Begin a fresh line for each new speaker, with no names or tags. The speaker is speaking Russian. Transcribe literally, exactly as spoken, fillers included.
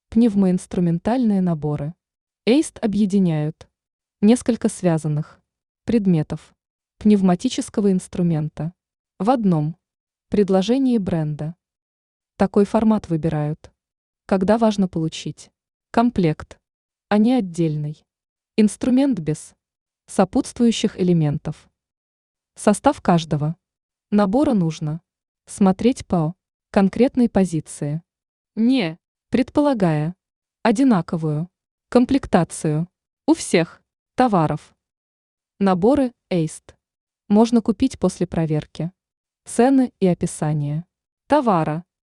Пневмоинструментальные наборы. эйст объединяют несколько связанных предметов пневматического инструмента в одном предложении бренда. Такой формат выбирают, когда важно получить комплект, а не отдельный инструмент без сопутствующих элементов. Состав каждого набора нужно смотреть по конкретной позиции, не предполагая одинаковую комплектацию у всех товаров. Наборы эйст можно купить после проверки. Цены и описание товара